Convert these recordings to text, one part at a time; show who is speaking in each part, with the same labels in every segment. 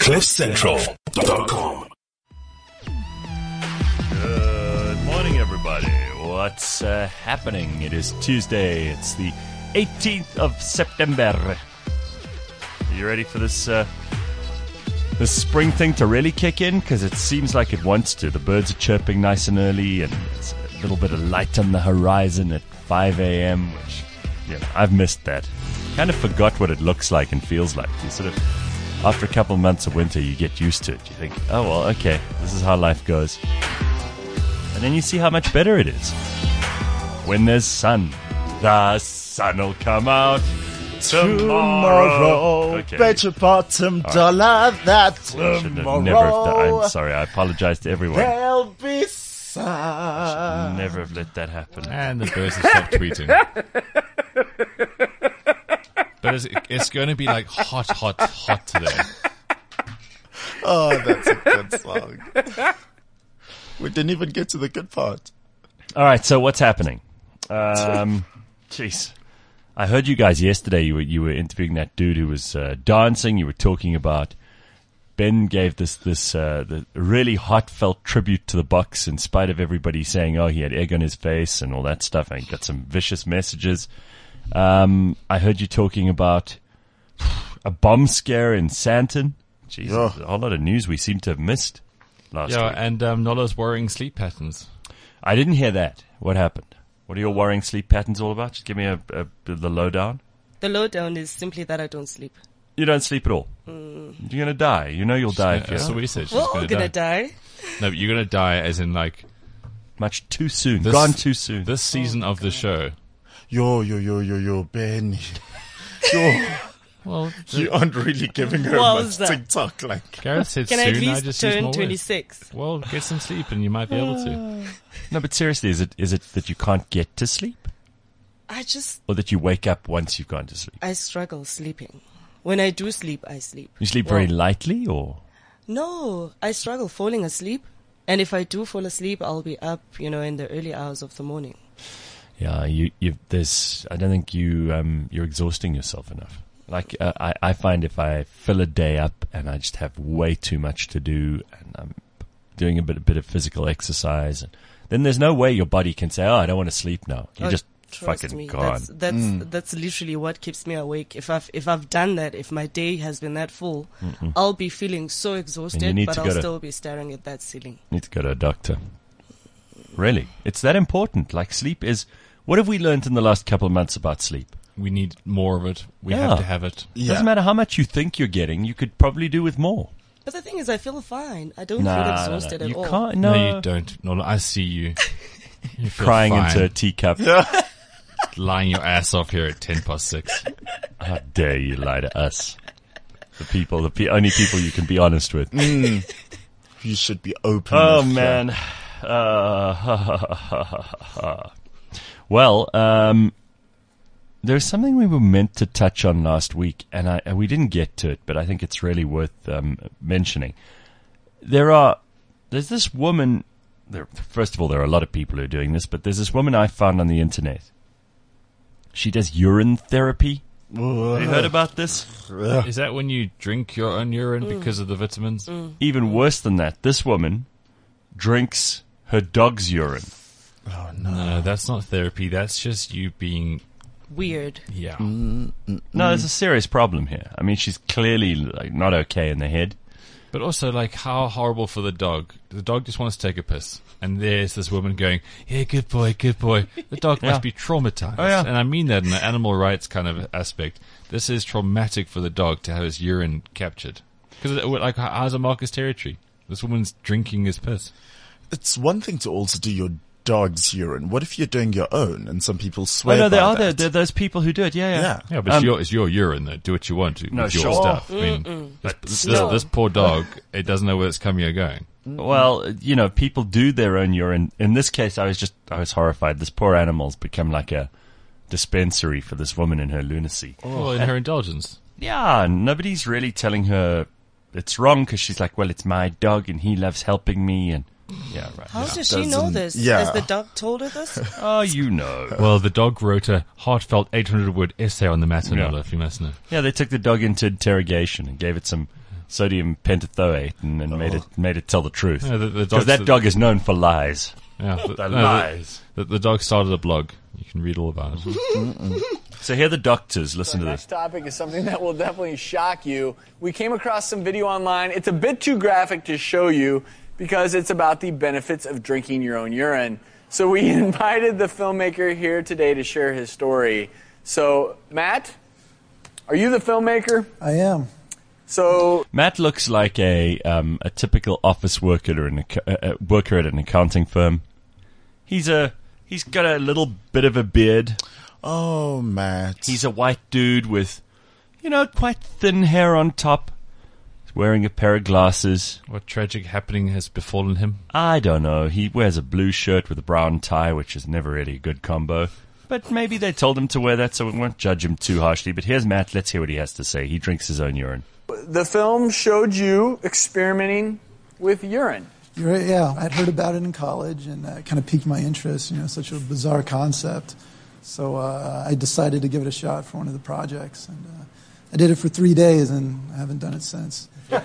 Speaker 1: CliffCentral.com.
Speaker 2: Good morning, everybody. What's happening? It is Tuesday. It's the 18th of September. Are you ready for this spring thing to really kick in? Because it seems like it wants to. The birds are chirping nice and early, and there's a little bit of light on the horizon at 5 a.m., which, I've missed that. Kind of forgot what it looks like and feels like. You sort of, after a couple of months of winter, you get used to it. You think, oh, well, okay, this is how life goes. And then you see how much better it is. When there's sun, the sun will come out tomorrow. Okay.
Speaker 3: Bet your bottom dollar that
Speaker 2: I'm sorry, I apologize to everyone.
Speaker 3: There'll be
Speaker 2: I
Speaker 3: sun.
Speaker 2: should never have let that happen.
Speaker 4: And the birds have stopped tweeting. But it's going to be like hot today.
Speaker 3: Oh, that's a good song. We didn't even get to the good part.
Speaker 2: All right, so what's happening? Jeez. I heard you guys yesterday, you were interviewing that dude who was dancing. You were talking about Ben gave the really heartfelt tribute to the Bucks in spite of everybody saying, oh, he had egg on his face and all that stuff. And he got some vicious messages. I heard you talking about a bomb scare in Sandton. Jeez,
Speaker 3: Yeah.
Speaker 2: a whole lot of news we seem to have missed last week.
Speaker 4: And Nola's worrying sleep patterns.
Speaker 2: I didn't hear that. What happened? What are your worrying sleep patterns all about? Just give me the lowdown.
Speaker 5: The lowdown is simply that I don't sleep.
Speaker 2: You don't sleep at all. You're going to die. You know you'll die if
Speaker 4: That's what
Speaker 2: you're
Speaker 4: we said. She's
Speaker 5: We're all
Speaker 4: going
Speaker 5: gonna
Speaker 4: to die.
Speaker 5: die.
Speaker 4: No, but you're going to die as in like
Speaker 2: much too soon.
Speaker 4: This-
Speaker 2: Gone too soon.
Speaker 4: this season of the show.
Speaker 3: Yo, Ben. Yo,
Speaker 4: Well,
Speaker 3: you aren't really giving her
Speaker 5: What
Speaker 3: much
Speaker 5: was that?
Speaker 3: TikTok. Like,
Speaker 4: Gareth said
Speaker 5: Can
Speaker 4: soon.
Speaker 5: I at
Speaker 4: I
Speaker 5: least
Speaker 4: just used
Speaker 5: turn
Speaker 4: more words.
Speaker 5: 26?
Speaker 4: Well, get some sleep and you might be able to.
Speaker 2: No, but seriously, is it that you can't get to sleep? Or that you wake up once you've gone to sleep?
Speaker 5: I struggle sleeping. When I do sleep, I sleep.
Speaker 2: You sleep very lightly, or?
Speaker 5: No, I struggle falling asleep. And if I do fall asleep, I'll be up, in the early hours of the morning.
Speaker 2: Yeah, I don't think you're exhausting yourself enough. Like, I find if I fill a day up and I just have way too much to do and I'm doing a bit of physical exercise, then there's no way your body can say, oh, I don't want to sleep now. You're just
Speaker 5: Trust
Speaker 2: fucking
Speaker 5: me,
Speaker 2: gone.
Speaker 5: that's literally what keeps me awake. If I've done that, if my day has been that full, I'll be feeling so exhausted,
Speaker 2: need
Speaker 5: but
Speaker 2: to
Speaker 5: I'll
Speaker 2: go to-
Speaker 5: still be staring at that ceiling.
Speaker 2: Need to go to a doctor. Really? It's that important. Like, sleep is... What have we learned in the last couple of months about sleep?
Speaker 4: We need more of it. We
Speaker 2: Yeah.
Speaker 4: have to have it.
Speaker 2: Doesn't matter how much you think you're getting, you could probably do with more.
Speaker 5: But the thing is, I feel fine. I don't feel exhausted at
Speaker 2: You
Speaker 5: all.
Speaker 2: can't.
Speaker 4: No,
Speaker 2: No,
Speaker 4: you don't. Nola, I see you. You feel
Speaker 2: crying
Speaker 4: fine.
Speaker 2: into a teacup.
Speaker 4: Lying your ass off here at 6:10.
Speaker 2: How dare you lie to us? The only people you can be honest with.
Speaker 3: you should be open.
Speaker 2: Oh,
Speaker 3: with,
Speaker 2: man. Well, there's something we were meant to touch on last week, and we didn't get to it, but I think it's really worth mentioning. There's this woman. First of all, there are a lot of people who are doing this, but there's this woman I found on the internet. She does urine therapy. Have you heard about this?
Speaker 4: Is that when you drink your own urine because of the vitamins?
Speaker 2: Even worse than that, this woman drinks her dog's urine.
Speaker 3: Oh, no.
Speaker 4: No, that's not therapy. That's just you being...
Speaker 5: Weird.
Speaker 4: Yeah.
Speaker 2: No, there's a serious problem here. I mean, she's clearly not okay in the head.
Speaker 4: But also, how horrible for the dog. The dog just wants to take a piss. And there's this woman going, yeah, good boy, good boy. The dog must be traumatized.
Speaker 2: Oh, yeah.
Speaker 4: And I mean that in an animal rights kind of aspect. This is traumatic for the dog to have his urine captured. Because, how's a Marcus territory? This woman's drinking his piss.
Speaker 3: It's one thing to also do your dog's urine. What if you're doing your own and some people
Speaker 2: Oh,
Speaker 3: swear
Speaker 2: no,
Speaker 3: by
Speaker 2: there are
Speaker 3: that?
Speaker 2: there are those people who do it. Yeah.
Speaker 4: Yeah, but it's your urine, though. Do what you want to
Speaker 2: No,
Speaker 4: with your
Speaker 2: sure.
Speaker 4: stuff. I mean, this poor dog, it doesn't know where it's coming or going.
Speaker 2: Well, people do their own urine. In this case, I was horrified. This poor animal's become like a dispensary for this woman in her lunacy.
Speaker 4: Well, in her indulgence.
Speaker 2: Yeah, nobody's really telling her it's wrong because she's like, well, it's my dog and he loves helping me. And yeah, right.
Speaker 5: How does she know this?
Speaker 3: yeah.
Speaker 5: Has the dog told her this?
Speaker 2: Oh, you know.
Speaker 4: Well, the dog wrote a heartfelt 800-word essay on the matter,
Speaker 2: Yeah.
Speaker 4: Nola, if you must know.
Speaker 2: Yeah, they took the dog into interrogation and gave it some sodium pentathoate and made it tell the truth.
Speaker 4: Yeah, the
Speaker 2: Because
Speaker 4: dog's
Speaker 2: that dog is known for lies.
Speaker 4: Yeah,
Speaker 2: Lies.
Speaker 4: The dog started a blog. You can read all about it.
Speaker 2: So here are the doctors. Listen to
Speaker 1: Our next
Speaker 2: this.
Speaker 1: topic is something that will definitely shock you. We came across some video online. It's a bit too graphic to show you because it's about the benefits of drinking your own urine. So we invited the filmmaker here today to share his story. So, Matt, are you the filmmaker?
Speaker 6: I am.
Speaker 1: So,
Speaker 2: Matt looks like a typical office worker worker at an accounting firm. He's got a little bit of a beard.
Speaker 3: Oh, Matt.
Speaker 2: He's a white dude with, quite thin hair on top. He's wearing a pair of glasses.
Speaker 4: What tragic happening has befallen him?
Speaker 2: I don't know. He wears a blue shirt with a brown tie, which is never really a good combo. But maybe they told him to wear that, so we won't judge him too harshly. But here's Matt. Let's hear what he has to say. He drinks his own urine.
Speaker 1: the film showed you experimenting with urine.
Speaker 6: You're right, yeah, I'd heard about it in college, and it kind of piqued my interest. Such a bizarre concept. So I decided to give it a shot for one of the projects, and I did it for 3 days, and I haven't done it since.
Speaker 2: Well,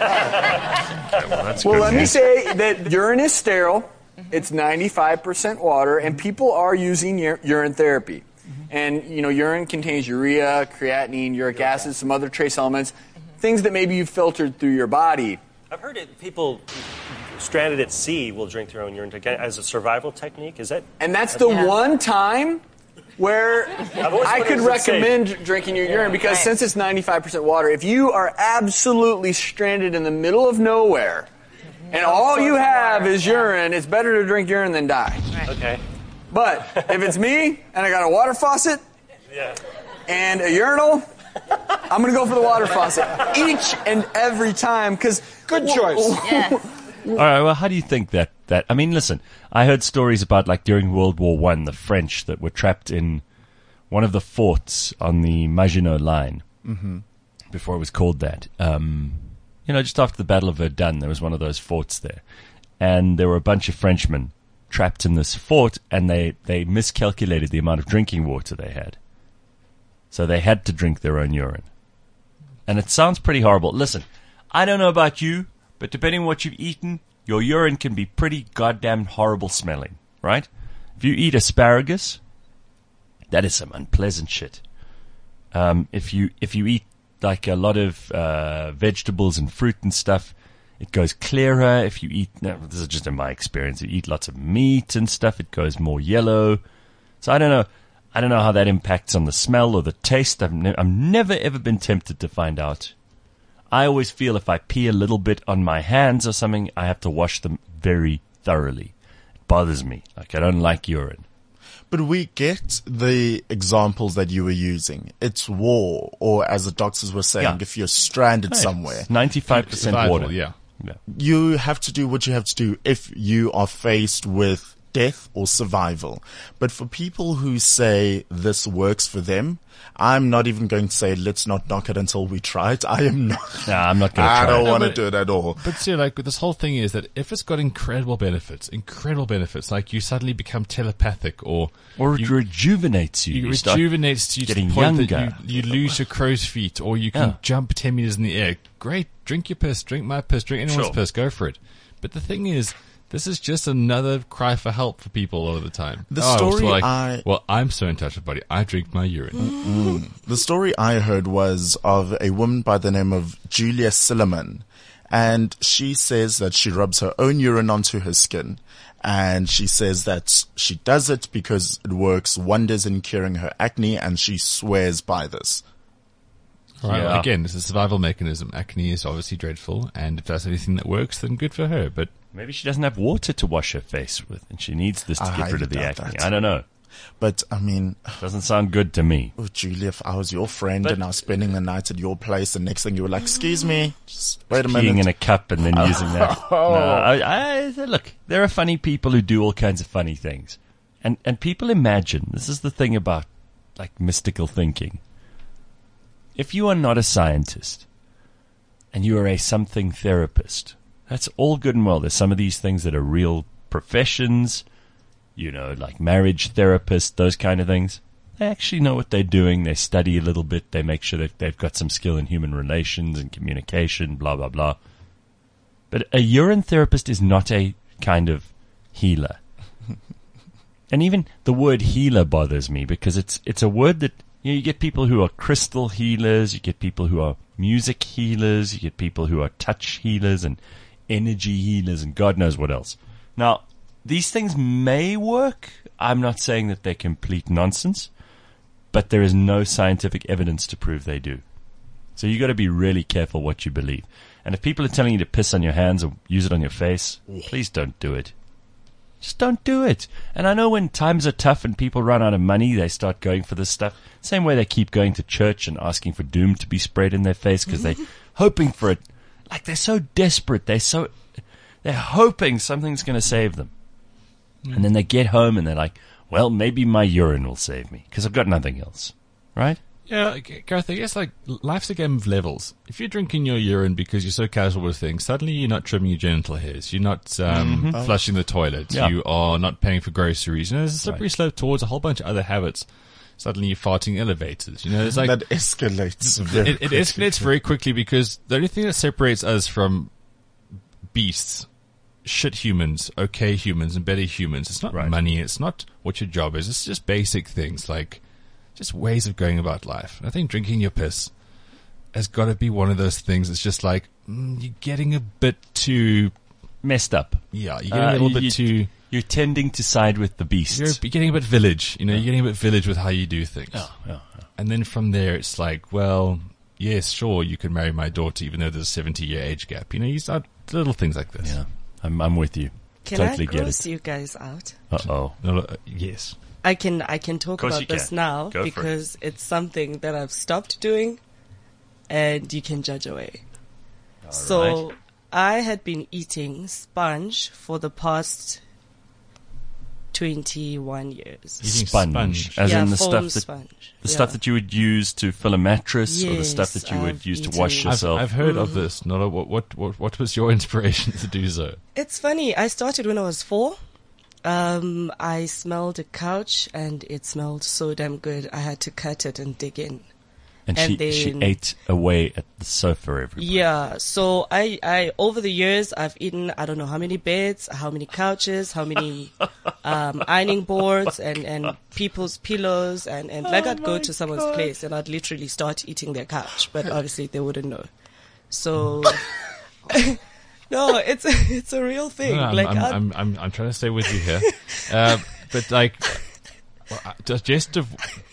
Speaker 1: Let me say that urine is sterile. It's 95% water, and people are using urine therapy. And, urine contains urea, creatinine, uric acid, some other trace elements, things that maybe you've filtered through your body.
Speaker 7: I've heard people stranded at sea will drink their own urine as a survival technique. Is that?
Speaker 1: And that's the one time where I could recommend drinking your urine, because since it's 95% water, if you are absolutely stranded in the middle of nowhere and all you have is urine, it's better to drink urine than die.
Speaker 7: Okay.
Speaker 1: But if it's me and I got a water faucet and a urinal, I'm going to go for the water faucet each and every time.
Speaker 8: Good choice.
Speaker 2: All right, well, how do you think that I mean, listen, I heard stories about, like, during World War I, the French that were trapped in one of the forts on the Maginot Line, before it was called that. Just after the Battle of Verdun, there was one of those forts there. And there were a bunch of Frenchmen trapped in this fort, and they miscalculated the amount of drinking water they had. So they had to drink their own urine. And it sounds pretty horrible. Listen, I don't know about you, but depending on what you've eaten, your urine can be pretty goddamn horrible smelling, right? If you eat asparagus, that is some unpleasant shit. If you eat like a lot of vegetables and fruit and stuff, it goes clearer. If you eat, this is just in my experience, if you eat lots of meat and stuff, it goes more yellow. So I don't know how that impacts on the smell or the taste. I've never ever been tempted to find out. I always feel if I pee a little bit on my hands or something, I have to wash them very thoroughly. It bothers me. Like, I don't like urine.
Speaker 3: But we get the examples that you were using. It's war, or as the doctors were saying, if you're stranded somewhere.
Speaker 2: 95% water.
Speaker 4: Yeah.
Speaker 3: You have to do what you have to do if you are faced with death or survival. But for people who say this works for them, I'm not even going to say let's not knock it until we try it. I am not.
Speaker 2: Nah, I'm not going to try
Speaker 3: I don't
Speaker 2: it.
Speaker 3: want to do it at all.
Speaker 4: But see, like, this whole thing is that if it's got incredible benefits, like you suddenly become telepathic, or
Speaker 2: Or it rejuvenates you.
Speaker 4: it
Speaker 2: start
Speaker 4: rejuvenates you to the
Speaker 2: getting
Speaker 4: point
Speaker 2: younger.
Speaker 4: that you lose your crow's feet, or you can jump 10 meters in the air. Great, drink your piss, drink my piss, drink anyone's piss, go for it. But the thing is, this is just another cry for help for people all of the time.
Speaker 3: The story
Speaker 4: I'm so untouchable, buddy. I drink my urine.
Speaker 3: The story I heard was of a woman by the name of Julia Silliman. And she says that she rubs her own urine onto her skin. And she says that she does it because it works wonders in curing her acne, and she swears by this.
Speaker 4: All right,
Speaker 2: Yeah.
Speaker 4: well, again, it's a survival mechanism. Acne is obviously dreadful, and if that's anything that works, then good for her. But
Speaker 2: Maybe she doesn't have water to wash her face with, and she needs this to
Speaker 3: I
Speaker 2: get rid of the
Speaker 3: doubt
Speaker 2: acne.
Speaker 3: that.
Speaker 2: I don't know.
Speaker 3: But, I mean,
Speaker 2: Doesn't sound good to me.
Speaker 3: Julia, if I was your friend
Speaker 2: But-
Speaker 3: and I was spending the night at your place, the next thing you were like, excuse me, just wait a
Speaker 2: Peeing
Speaker 3: minute.
Speaker 2: in a cup and then using that. No, look, there are funny people who do all kinds of funny things. And people imagine, this is the thing about, like, mystical thinking. If you are not a scientist and you are a something therapist, that's all good and well. There's some of these things that are real professions, like marriage therapists, those kind of things. they actually know what they're doing. They study a little bit. They make sure that they've got some skill in human relations and communication, blah, blah, blah. But a urine therapist is not a kind of healer. And even the word healer bothers me because it's a word that you get people who are crystal healers, you get people who are music healers, you get people who are touch healers and energy healers and God knows what else. Now, these things may work. I'm not saying that they're complete nonsense, but there is no scientific evidence to prove they do. So you got to be really careful what you believe. And if people are telling you to piss on your hands or use it on your face, please don't do it. Just don't do it. And I know when times are tough and people run out of money, they start going for this stuff. Same way they keep going to church and asking for doom to be sprayed in their face because they're hoping for it. Like they're so desperate. They're hoping something's going to save them. And then they get home and they're like, well, maybe my urine will save me because I've got nothing else. Right?
Speaker 4: Yeah, Gareth, I guess like life's a game of levels. If you're drinking your urine because you're so casual with things, suddenly you're not trimming your genital hairs. You're not flushing the toilet. Yeah. You are not paying for groceries. There's a slippery slope towards a whole bunch of other habits. Suddenly you're farting elevators. It's like
Speaker 3: that escalates.
Speaker 4: It escalates very quickly because the only thing that separates us from beasts, shit humans, okay humans, and better humans, it's not money. It's not what your job is. It's just basic things like just ways of going about life. I think drinking your piss has got to be one of those things. It's just like you're getting a bit too
Speaker 2: messed up.
Speaker 4: Yeah, you're getting a little bit too.
Speaker 2: You're tending to side with the beast.
Speaker 4: You're getting a bit village. You're getting a bit village with how you do things. And then from there, it's like, well, yes, sure, you can marry my daughter, even though there's a 70-year age gap. You start little things like this.
Speaker 2: Yeah, I'm with you.
Speaker 5: Can
Speaker 2: totally
Speaker 5: I
Speaker 2: get
Speaker 5: gross
Speaker 2: it.
Speaker 5: you guys out?
Speaker 2: Uh-oh.
Speaker 4: Yes.
Speaker 5: I can talk about this now
Speaker 2: Go
Speaker 5: because it's something that I've stopped doing, and you can judge away. So I had been eating sponge for the past 21 years.
Speaker 2: Eating sponge. As in the stuff that you would use to fill a mattress, or the stuff that you would use to wash yourself.
Speaker 4: I've heard of this. What was your inspiration to do so?
Speaker 5: It's funny. I started when I was 4. I smelled a couch and it smelled so damn good. I had to cut it and dig in.
Speaker 2: And she ate away at the sofa every day.
Speaker 5: Yeah. So I over the years, I've eaten, I don't know how many beds, how many couches, how many, ironing boards and people's pillows and like I'd go to someone's place and I'd literally start eating their couch, but obviously they wouldn't know. So, no, it's a real thing.
Speaker 4: No, I'm trying to stay with you here, but like digestive.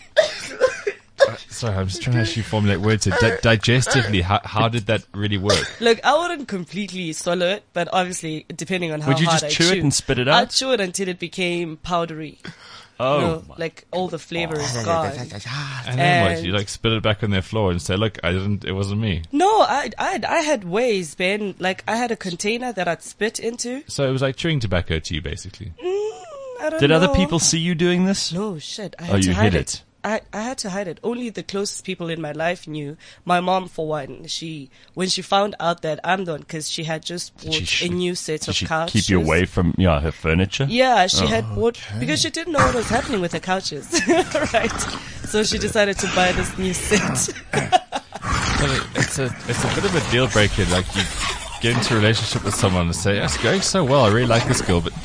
Speaker 4: Sorry, I'm just trying to actually formulate words here. Digestively, how did that really work?
Speaker 5: Look, I wouldn't completely swallow it, but obviously, depending on how hard I chew.
Speaker 2: Would you just chew it and spit it out?
Speaker 5: I'd chew it until it became powdery.
Speaker 2: Oh.
Speaker 5: Like all the flavor is gone.
Speaker 4: And then what? You like spit it back on their floor and say, look, it wasn't me.
Speaker 5: No, I had ways, Ben. Like I had a container that I'd spit into.
Speaker 4: So it was like chewing tobacco to you, basically.
Speaker 5: I don't know.
Speaker 2: Did other people see you doing this?
Speaker 5: No, shit. I had to hide it. I had to hide it. Only the closest people in my life knew. My mom, for one, when she found out that I'm the one, because she had just bought a new set of couches.
Speaker 2: Did she keep you away from her furniture?
Speaker 5: Yeah, she had bought, because she didn't know what was happening with the couches. Right. So she decided to buy this new set.
Speaker 4: It's a bit of a deal breaker. Like you get into a relationship with someone and say, it's going so well, I really like this girl, but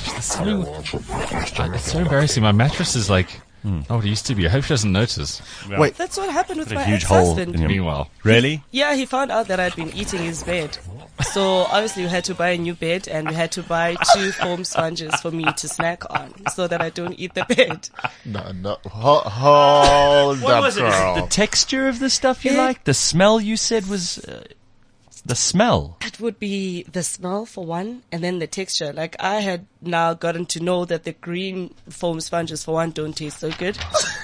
Speaker 4: it's so embarrassing. My mattress is like, oh, it used to be. I hope she doesn't notice.
Speaker 2: Yeah.
Speaker 3: Wait.
Speaker 5: That's what happened with my
Speaker 2: huge hole
Speaker 5: ex-husband.
Speaker 4: Meanwhile.
Speaker 2: Really?
Speaker 5: Yeah, he found out that I'd been eating his bed. So obviously we had to buy a new bed and we had to buy 2 foam sponges for me to snack on so that I don't eat the bed.
Speaker 3: No. Hold
Speaker 2: What
Speaker 3: up,
Speaker 2: was it? Is
Speaker 3: girl.
Speaker 2: it the texture of the stuff you like? The smell you said was... the smell.
Speaker 5: It would be the smell for one, and then the texture. Like I had now gotten to know that the green foam sponges for one don't taste so good.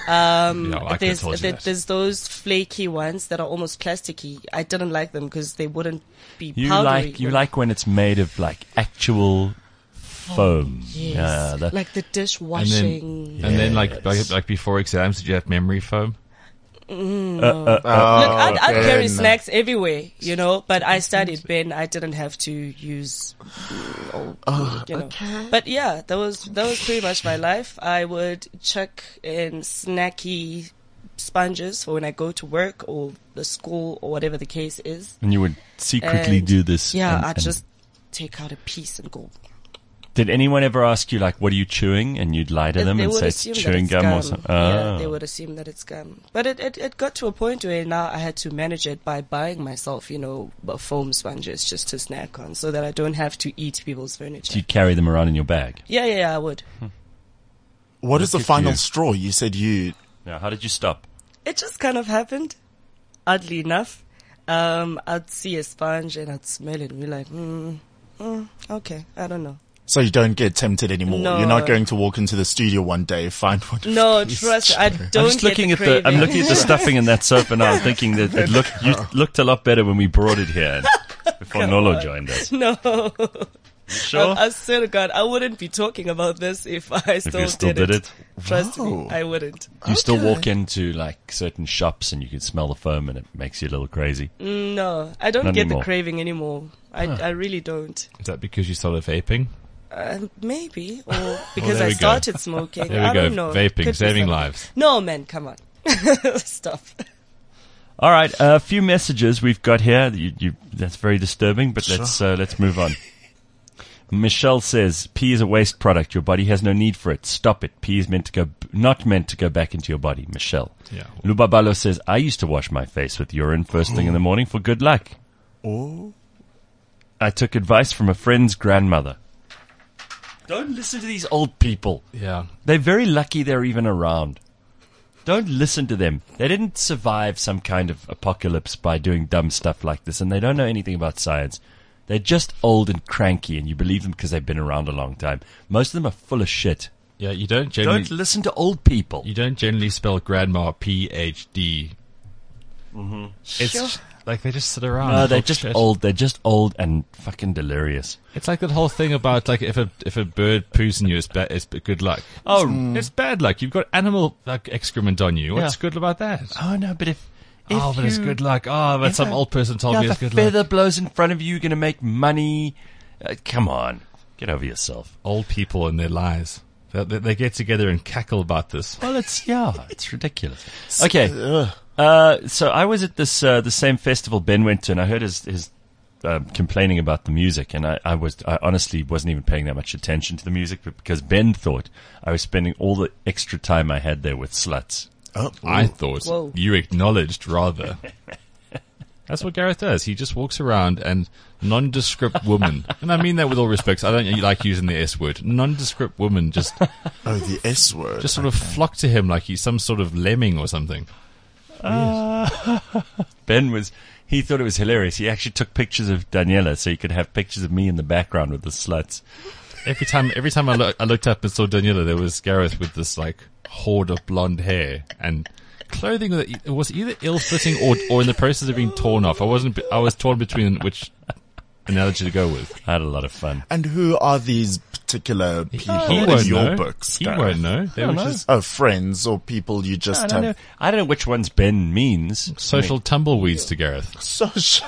Speaker 5: There's those flaky ones that are almost plasticky. I didn't like them because they wouldn't be powdery.
Speaker 2: You like when it's made of like actual foam.
Speaker 5: Yes. Like the dishwashing.
Speaker 4: And then like before exams, did you have memory foam?
Speaker 5: Look, I'd carry
Speaker 3: Ben.
Speaker 5: snacks everywhere, you know, but I studied Ben. I didn't have to use, you know. But yeah, that was pretty much my life. I would chuck in snacky sponges for when I go to work or the school or whatever the case is.
Speaker 2: And you would secretly
Speaker 5: And,
Speaker 2: do this.
Speaker 5: Yeah,
Speaker 2: and
Speaker 5: I'd just take out a piece and go.
Speaker 2: Did anyone ever ask you, like, what are you chewing? And you'd lie to them
Speaker 5: They
Speaker 2: and
Speaker 5: would
Speaker 2: say it's
Speaker 5: assume that
Speaker 2: chewing
Speaker 5: it's
Speaker 2: gum or something?
Speaker 5: Yeah,
Speaker 2: Oh.
Speaker 5: they would assume that it's gum. But it got to a point where now I had to manage it by buying myself, you know, foam sponges just to snack on so that I don't have to eat people's furniture.
Speaker 2: Do you carry them around in your bag?
Speaker 5: Yeah, I would.
Speaker 3: What is the
Speaker 2: Look at
Speaker 3: final
Speaker 2: you.
Speaker 3: straw? You said you.
Speaker 2: Yeah. How did you stop?
Speaker 5: It just kind of happened, oddly enough. I'd see a sponge and I'd smell it and be like, okay, I don't know.
Speaker 3: So you don't get tempted anymore.
Speaker 5: No.
Speaker 3: You're not going to walk into the studio one day, find one.
Speaker 5: No, trust me, I don't
Speaker 2: I'm just
Speaker 5: get
Speaker 2: looking
Speaker 5: the
Speaker 2: at
Speaker 5: craving.
Speaker 2: I'm looking at the stuffing in that soap, and now I'm thinking that you looked a lot better when we brought it here before Nolo joined us.
Speaker 5: No.
Speaker 2: Sure.
Speaker 5: I swear to God, I wouldn't be talking about this if I still,
Speaker 2: you still did it?
Speaker 5: Trust me,
Speaker 3: Whoa.
Speaker 5: I wouldn't.
Speaker 2: You still walk into like certain shops and you can smell the foam, and it makes you a little crazy.
Speaker 5: No, I don't
Speaker 2: Not
Speaker 5: get
Speaker 2: anymore.
Speaker 5: the craving anymore. I really don't.
Speaker 4: Is that because you started vaping?
Speaker 5: Maybe, or because
Speaker 4: there
Speaker 5: I
Speaker 4: we go.
Speaker 5: started smoking.
Speaker 4: There we
Speaker 5: I
Speaker 4: go.
Speaker 5: don't know.
Speaker 4: Vaping,
Speaker 5: Could be
Speaker 4: saving
Speaker 5: something.
Speaker 4: lives.
Speaker 5: No, man, come on. Stop.
Speaker 2: All right, a few messages we've got here. That's very disturbing, but let's move on. Michelle says, pee is a waste product. Your body has no need for it. Stop it. Pee is not meant to go back into your body. Michelle.
Speaker 4: Yeah.
Speaker 2: Lubabalo says, I used to wash my face with urine first thing in the morning for good luck.
Speaker 3: Oh.
Speaker 2: I took advice from a friend's grandmother. Don't listen to these old people.
Speaker 4: Yeah.
Speaker 2: They're very lucky they're even around. Don't listen to them. They didn't survive some kind of apocalypse by doing dumb stuff like this, and they don't know anything about science. They're just old and cranky, and you believe them because they've been around a long time. Most of them are full of shit.
Speaker 4: Yeah, you don't generally...
Speaker 2: Don't listen to old people.
Speaker 4: You don't generally spell grandma PhD. Mm-hmm. It's like they just sit around.
Speaker 2: No,
Speaker 4: and
Speaker 2: they're
Speaker 4: talk
Speaker 2: just
Speaker 4: shit.
Speaker 2: old. They're just old and fucking delirious.
Speaker 4: It's like that whole thing about like if a bird poos in you, it's good luck.
Speaker 2: Oh,
Speaker 4: It's bad luck. You've got animal like excrement on you. What's
Speaker 2: Yeah.
Speaker 4: good about that?
Speaker 2: Oh no, but if
Speaker 4: But it's good luck. Oh, but some old person told me
Speaker 2: if
Speaker 4: it's
Speaker 2: a
Speaker 4: good
Speaker 2: feather
Speaker 4: luck.
Speaker 2: blows in front of you, you're going to make money. Come on, get over yourself.
Speaker 4: Old people and their lies. They get together and cackle about this.
Speaker 2: Well, it's ridiculous. Okay,
Speaker 3: Ugh.
Speaker 2: so I was at this the same festival Ben went to, and I heard his complaining about the music, and I honestly wasn't even paying that much attention to the music, but because Ben thought I was spending all the extra time I had there with sluts.
Speaker 3: Oh,
Speaker 4: I thought
Speaker 5: Whoa.
Speaker 4: you acknowledged rather. That's what Gareth does. He just walks around and nondescript women, and I mean that with all respect. I don't like using the S word. Nondescript women just
Speaker 3: the S word.
Speaker 4: sort of flock to him like he's some sort of lemming or something.
Speaker 2: Ben he thought it was hilarious. He actually took pictures of Daniela so he could have pictures of me in the background with the sluts.
Speaker 4: Every time I looked up and saw Daniela, there was Gareth with this like horde of blonde hair and clothing that it was either ill-fitting or in the process of being torn off. I was torn between which analogy to go with.
Speaker 2: I had a lot of fun.
Speaker 3: And who are these particular people
Speaker 4: He
Speaker 3: in
Speaker 4: won't
Speaker 3: your
Speaker 4: know.
Speaker 3: books?
Speaker 4: He
Speaker 3: Gareth?
Speaker 4: won't know. They were just
Speaker 3: Oh, friends or people you just
Speaker 2: I don't know.
Speaker 3: have
Speaker 2: I don't know which ones Ben means.
Speaker 4: social tumbleweeds to Gareth.
Speaker 3: social.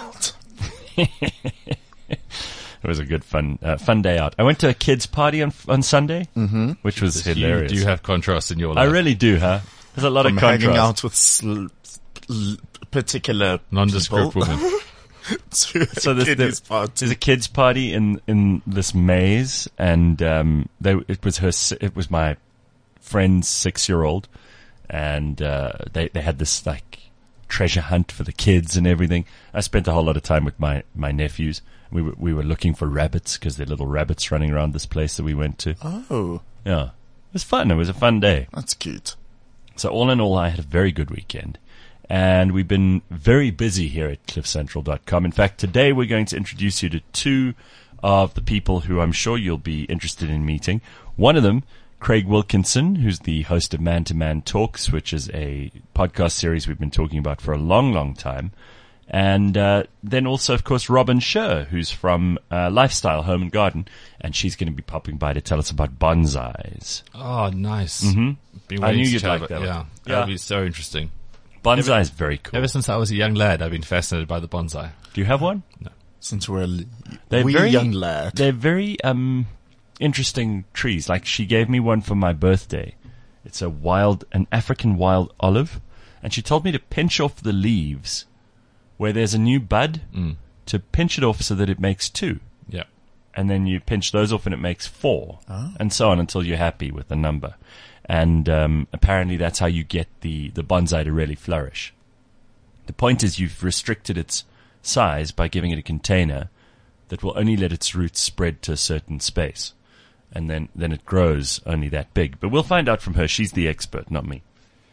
Speaker 2: It was a good fun day out. I went to a kids' party on Sunday, which was hilarious.
Speaker 4: You do have contrast in your
Speaker 2: I
Speaker 4: life.
Speaker 2: really do, huh? There's a lot
Speaker 3: From
Speaker 2: of
Speaker 3: hanging
Speaker 2: contrast.
Speaker 3: out with particular
Speaker 4: Nondescript
Speaker 3: people
Speaker 4: women.
Speaker 3: to
Speaker 2: So
Speaker 3: a kiddies party.
Speaker 2: there's a kids' party in this maze, and it was my friend's 6-year-old, and they had this like treasure hunt for the kids and everything. I spent a whole lot of time with my nephews. We were looking for rabbits because there are little rabbits running around this place that we went to.
Speaker 3: Oh,
Speaker 2: Yeah, it was fun. It was a fun day.
Speaker 3: that's cute.
Speaker 2: So all in all, I had a very good weekend. And we've been very busy here at cliffcentral.com. In fact, today we're going to introduce you to two of the people who I'm sure you'll be interested in meeting. One of them, Craig Wilkinson, who's the host of Man to Man Talks, which is a podcast series we've been talking about for a long, long time. And then also, of course, Robin Scher, who's from Lifestyle Home and Garden, and she's going to be popping by to tell us about bonsais.
Speaker 4: Oh, nice.
Speaker 2: Mhm.
Speaker 4: Been
Speaker 2: I
Speaker 4: waiting
Speaker 2: knew
Speaker 4: to
Speaker 2: you'd
Speaker 4: chat
Speaker 2: like
Speaker 4: about-
Speaker 2: that one.
Speaker 4: Yeah,
Speaker 2: Yeah.
Speaker 4: that'd be so interesting.
Speaker 2: Bonsai is very cool.
Speaker 4: Ever since I was a young lad, I've been fascinated by the bonsai.
Speaker 2: Do you have one?
Speaker 4: No.
Speaker 3: Since we're
Speaker 2: They're
Speaker 3: wee
Speaker 2: very
Speaker 3: young lad.
Speaker 2: They're very interesting trees. Like she gave me one for my birthday. It's an African wild olive, and she told me to pinch off the leaves where there's a new bud, to pinch it off so that it makes 2.
Speaker 4: Yeah.
Speaker 2: And then you pinch those off and it makes 4, and so on until you're happy with the number. And apparently that's how you get the bonsai to really flourish. The point is you've restricted its size by giving it a container that will only let its roots spread to a certain space. And then it grows only that big. But we'll find out from her. She's the expert, not me.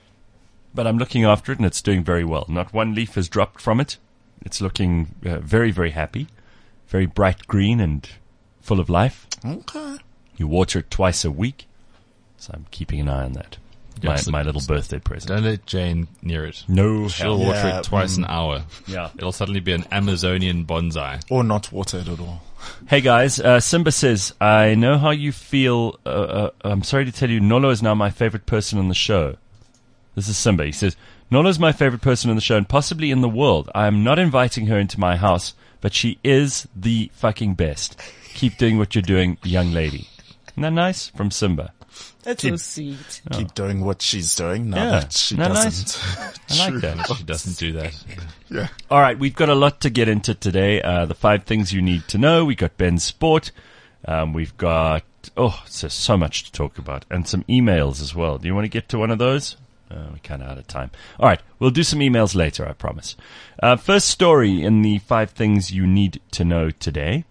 Speaker 2: But I'm looking after it, and it's doing very well. Not one leaf has dropped from it. It's looking very, very happy. Very bright green and full of life.
Speaker 3: Okay.
Speaker 2: You water it twice a week. So I'm keeping an eye on that.
Speaker 4: Yes,
Speaker 2: My little birthday present.
Speaker 4: Don't let Jane near it.
Speaker 2: No
Speaker 4: She'll
Speaker 2: hell.
Speaker 4: water
Speaker 3: Yeah,
Speaker 4: it twice an hour.
Speaker 2: Yeah.
Speaker 4: It'll suddenly be an Amazonian bonsai.
Speaker 3: Or not watered at all.
Speaker 2: Hey guys, Simba says, I know how you feel. I'm sorry to tell you, Nolo is now my favorite person on the show. This is Simba. He says, Nolo is my favorite person on the show and possibly in the world. I am not inviting her into my house, but she is the fucking best. Keep doing what you're doing, young lady. Isn't that nice? From Simba.
Speaker 5: That's so sweet.
Speaker 3: Keep doing what she's doing now
Speaker 2: Yeah.
Speaker 3: that she
Speaker 2: Isn't that
Speaker 3: doesn't.
Speaker 2: I like that.
Speaker 4: She doesn't do that.
Speaker 3: Yeah.
Speaker 2: All right, we've got a lot to get into today. The 5 things you need to know. We got Ben's Sport. We've got, so much to talk about. And some emails as well. Do you want to get to one of those? We're kind of out of time. All right, we'll do some emails later, I promise. First story in the 5 things you need to know today.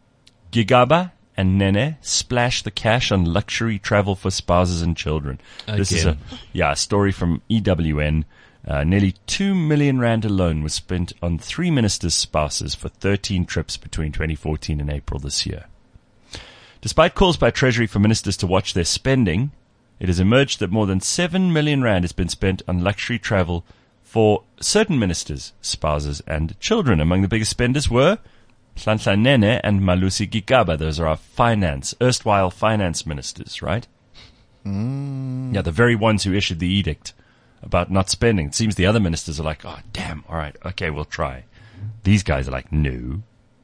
Speaker 2: Gigaba and Nene splash the cash on luxury travel for spouses and children. This is a story from EWN. Nearly 2 million rand alone was spent on 3 ministers' spouses for 13 trips between 2014 and April this year. Despite calls by Treasury for ministers to watch their spending, it has emerged that more than 7 million rand has been spent on luxury travel for certain ministers, spouses, and children. Among the biggest spenders were Nhlanhla Nene and Malusi Gigaba. Those are our erstwhile finance ministers, right? Yeah, the very ones who issued the edict about not spending. It seems the other ministers are like, oh, damn, all right, okay, we'll try. These guys are like, no.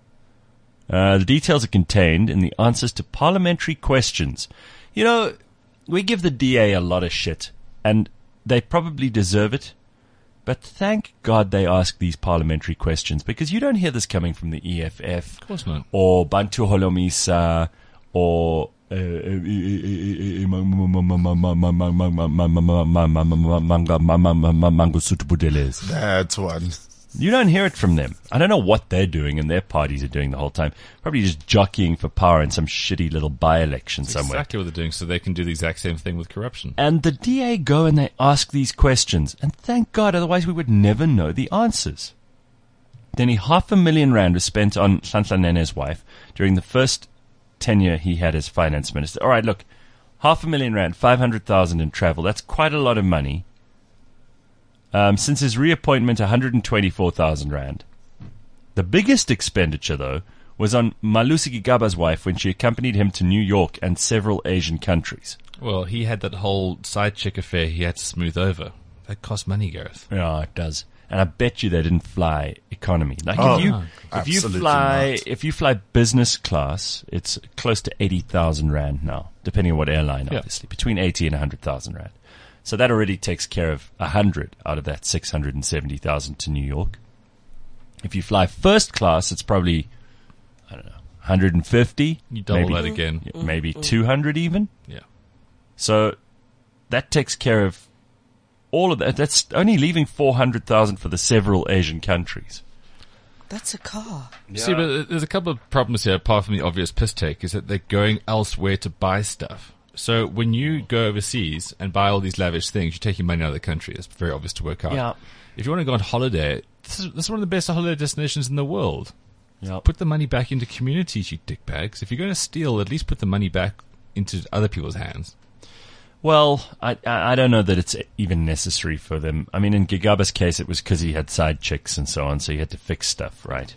Speaker 2: The details are contained in the answers to parliamentary questions. You know, we give the DA a lot of shit, and they probably deserve it. But thank God they ask these parliamentary questions, because you don't hear this coming from the EFF.
Speaker 4: Of course not.
Speaker 2: Or Bantu Holomisa, or Mangosuthu Budelez.
Speaker 3: That one.
Speaker 2: You don't hear it from them. I don't know what they're doing and their parties are doing the whole time. Probably just jockeying for power in some shitty little by-election somewhere.
Speaker 4: Exactly what they're doing, so they can do the exact same thing with corruption.
Speaker 2: And the DA go and they ask these questions. And thank God, otherwise we would never know the answers. Nearly 500,000 rand was spent on Nhlanhla Nene's wife during the first tenure he had as finance minister. All right, look, 500,000 rand, 500,000 in travel. That's quite a lot of money. Since his reappointment, 124,000 rand. The biggest expenditure, though, was on Malusi Gigaba's wife when she accompanied him to New York and several Asian countries.
Speaker 4: Well, he had that whole side chick affair he had to smooth over. That cost money, Gareth.
Speaker 2: Yeah, it does. And I bet you they didn't fly economy. Like if you fly business class, it's close to 80,000 rand now, depending on what airline, obviously, between 80 and 100,000 rand. So that already takes care of 100 out of that 670,000 to New York. If you fly first class, it's probably, I don't know, 150.
Speaker 4: You double that again.
Speaker 2: Maybe 200 even.
Speaker 4: Yeah.
Speaker 2: So that takes care of all of that. That's only leaving 400,000 for the several Asian countries.
Speaker 5: That's a car.
Speaker 4: Yeah. See, but there's a couple of problems here, apart from the obvious piss take, is that they're going elsewhere to buy stuff. So when you go overseas and buy all these lavish things, you're taking money out of the country. It's very obvious to work out.
Speaker 2: Yeah.
Speaker 4: If you want to go on holiday, this is one of the best holiday destinations in the world.
Speaker 2: Yeah.
Speaker 4: Put the money back into communities, you dickbags. If you're going to steal, at least put the money back into other people's hands.
Speaker 2: Well, I don't know that it's even necessary for them. I mean, in Gigaba's case, it was because he had side chicks and so on, so he had to fix stuff, right?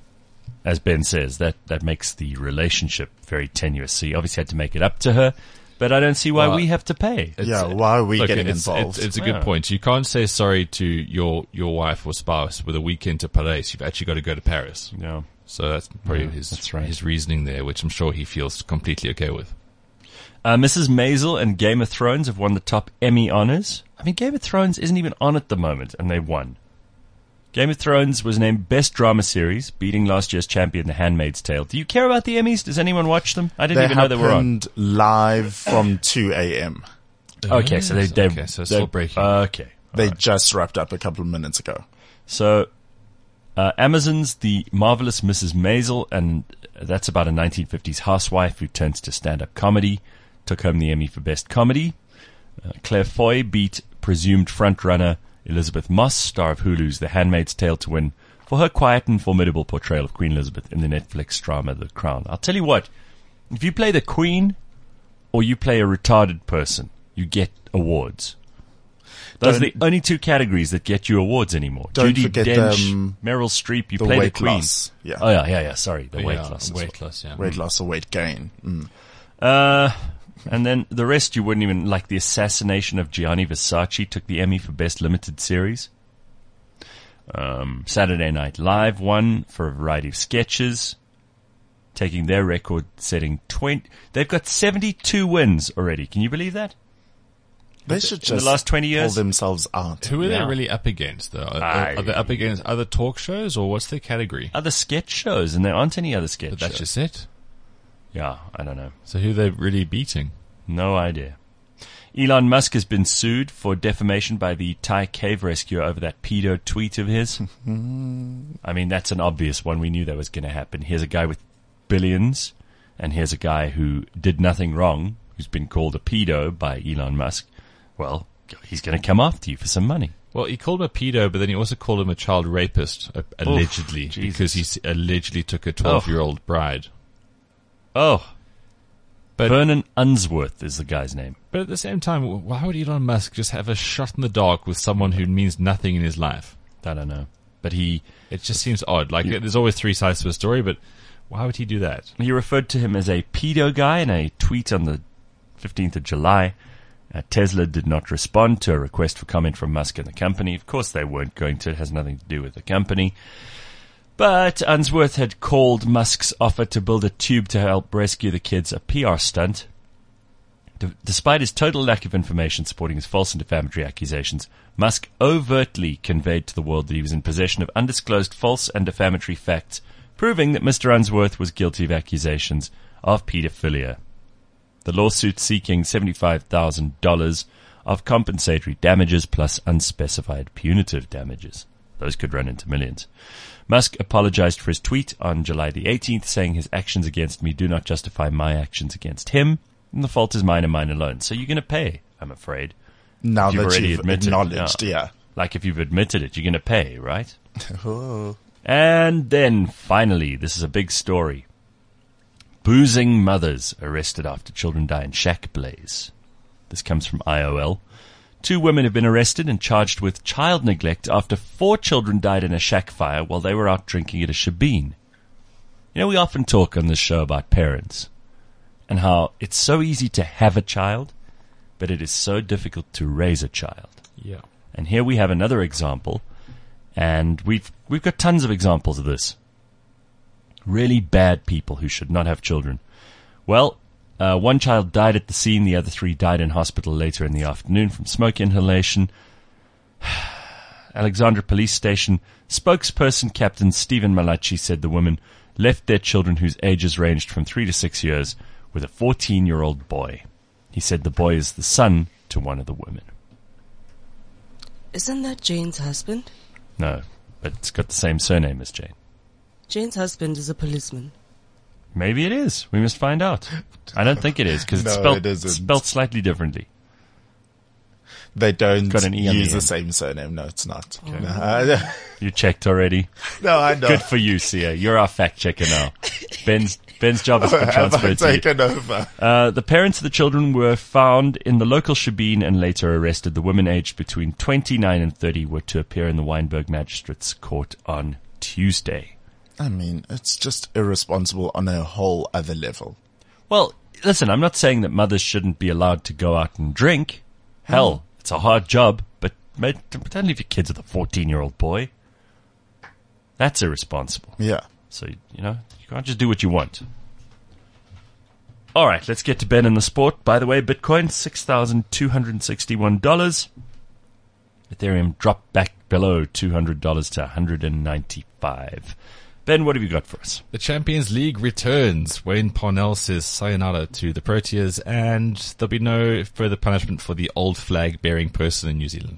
Speaker 2: As Ben says, that makes the relationship very tenuous. So he obviously had to make it up to her. but I don't see why
Speaker 4: Well,
Speaker 2: we have to pay.
Speaker 3: Why are we
Speaker 4: Look,
Speaker 3: getting
Speaker 4: it's,
Speaker 3: involved?
Speaker 4: It's a good point. You can't say sorry to your wife or spouse with a weekend to Paris. You've actually got to go to Paris.
Speaker 2: Yeah.
Speaker 4: So that's probably
Speaker 2: that's right.
Speaker 4: his reasoning there, which I'm sure he feels completely okay with.
Speaker 2: Mrs. Maisel and Game of Thrones have won the top Emmy honors. I mean, Game of Thrones isn't even on at the moment, and they won. Game of Thrones was named Best Drama Series, beating last year's champion, The Handmaid's Tale. Do you care about the Emmys? Does anyone watch them? I didn't even know they were on.
Speaker 3: Live from 2 a.m.
Speaker 2: Okay, so
Speaker 4: so it's still breaking.
Speaker 2: Okay.
Speaker 3: They just wrapped up a couple of minutes ago.
Speaker 2: So, Amazon's The Marvelous Mrs. Maisel, and that's about a 1950s housewife who turns to stand-up comedy, took home the Emmy for Best Comedy. Claire Foy beat presumed frontrunner Elizabeth Moss, star of Hulu's The Handmaid's Tale, to win for her quiet and formidable portrayal of Queen Elizabeth in the Netflix drama The Crown. I'll tell you what, if you play the Queen or you play a retarded person, you get awards. Those are the only two categories that get you awards anymore.
Speaker 3: Don't
Speaker 2: Judi
Speaker 3: forget
Speaker 2: Dench, Meryl Streep, you play the
Speaker 3: weight
Speaker 2: Queen.
Speaker 3: loss. Yeah.
Speaker 2: Oh, yeah, sorry, the weight loss.
Speaker 4: Weight loss, yeah.
Speaker 3: Weight loss or weight gain.
Speaker 2: And then the rest you wouldn't even, like The Assassination of Gianni Versace took the Emmy for Best Limited Series. Saturday Night Live won for a variety of sketches, taking their record-setting 20. They've got 72 wins already. Can you believe that?
Speaker 3: They should just
Speaker 2: in the last 20 years?
Speaker 3: pull themselves out.
Speaker 4: Who are they
Speaker 2: Yeah.
Speaker 4: really up against, though? Are they up against other talk shows, or what's their category?
Speaker 2: Other sketch shows, and there aren't any other sketch
Speaker 4: But that's
Speaker 2: shows.
Speaker 4: just it.
Speaker 2: Yeah, I don't know.
Speaker 4: So who are they really beating?
Speaker 2: No idea. Elon Musk has been sued for defamation by the Thai cave rescuer over that pedo tweet of his. I mean, that's an obvious one. We knew that was going to happen. Here's a guy with billions, and here's a guy who did nothing wrong, who's been called a pedo by Elon Musk. Well, he's going to come after you for some money.
Speaker 4: Well, he called him a pedo, but then he also called him a child rapist, allegedly, because he allegedly took a 12-year-old bride.
Speaker 2: Oh.
Speaker 4: But
Speaker 2: Vernon Unsworth is the guy's name.
Speaker 4: But at the same time, why would Elon Musk just have a shot in the dark with someone who means nothing in his life?
Speaker 2: I don't know. But
Speaker 4: it just seems odd. Like, there's always three sides to a story, but why would he do that?
Speaker 2: He referred to him as a pedo guy in a tweet on the 15th of July. Tesla did not respond to a request for comment from Musk and the company. Of course they weren't going to. It has nothing to do with the company. But Unsworth had called Musk's offer to build a tube to help rescue the kids a PR stunt. Despite his total lack of information supporting his false and defamatory accusations, Musk overtly conveyed to the world that he was in possession of undisclosed false and defamatory facts, proving that Mr. Unsworth was guilty of accusations of pedophilia. The lawsuit seeking $75,000 of compensatory damages plus unspecified punitive damages. Those could run into millions. Musk apologized for his tweet on July the 18th, saying his actions against me do not justify my actions against him, and the fault is mine and mine alone. So you're going to pay, I'm afraid.
Speaker 3: Now
Speaker 2: you've
Speaker 3: that
Speaker 2: already
Speaker 3: you've
Speaker 2: admitted,
Speaker 3: acknowledged, yeah.
Speaker 2: Like if you've admitted it, you're going to pay, right? And then, finally, this is a big story. Boozing mothers arrested after children die in shack blaze. This comes from IOL. 2 women have been arrested and charged with child neglect after 4 children died in a shack fire while they were out drinking at a shebeen. You know, we often talk on this show about parents and how it's so easy to have a child, but it is so difficult to raise a child.
Speaker 4: Yeah.
Speaker 2: And here we have another example, and we've got tons of examples of this. Really bad people who should not have children. Well, 1 child died at the scene. The other 3 died in hospital later in the afternoon from smoke inhalation. Alexandra Police Station spokesperson Captain Stephen Malachi said the women left their children whose ages ranged from 3 to 6 years with a 14-year-old boy. He said the boy is the son to one of the women.
Speaker 5: Isn't that Jane's husband?
Speaker 2: No, but it's got the same surname as Jane.
Speaker 5: Jane's husband is a policeman.
Speaker 2: Maybe it is. We must find out. I don't think it is, because it's spelled slightly differently.
Speaker 3: They don't
Speaker 2: Got an E on
Speaker 3: use
Speaker 2: the
Speaker 3: the same surname. No, it's not. Okay.
Speaker 2: You checked already?
Speaker 3: No, I know.
Speaker 2: Good for you, Sia. You're our fact checker now. Ben's job has been
Speaker 3: Have I
Speaker 2: transferred to you.
Speaker 3: taken over?
Speaker 2: The parents of the children were found in the local shebeen and later arrested. The women aged between 29 and 30 were to appear in the Wynberg Magistrates Court on Tuesday.
Speaker 3: I mean, it's just irresponsible on a whole other level.
Speaker 2: Well, listen, I'm not saying that mothers shouldn't be allowed to go out and drink. Hell, it's a hard job, but don't leave your kids with a 14-year-old boy. That's irresponsible.
Speaker 3: Yeah.
Speaker 2: So, you can't just do what you want. All right, let's get to Ben in the sport. By the way, Bitcoin, $6,261. Ethereum dropped back below $200 to $195. Ben, what have you got for us?
Speaker 4: The Champions League returns. Wayne Parnell says sayonara to the Proteas, and there'll be no further punishment for the old flag-bearing person in New Zealand.